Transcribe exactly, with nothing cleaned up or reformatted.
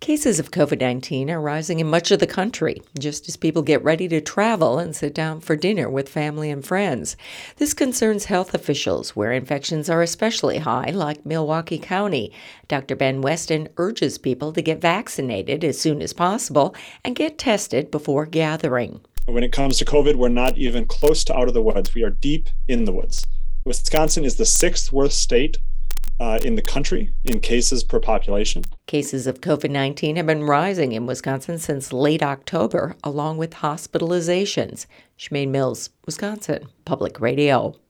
Cases of COVID nineteen are rising in much of the country, just as people get ready to travel and sit down for dinner with family and friends. This concerns health officials where infections are especially high, like Milwaukee County. Doctor Ben Weston urges people to get vaccinated as soon as possible and get tested before gathering. When it comes to COVID, we're not even close to out of the woods. We are deep in the woods. Wisconsin is the sixth worst state Uh, in the country in cases per population. Cases of COVID nineteen have been rising in Wisconsin since late October, along with hospitalizations. Shemaine Mills, Wisconsin Public Radio.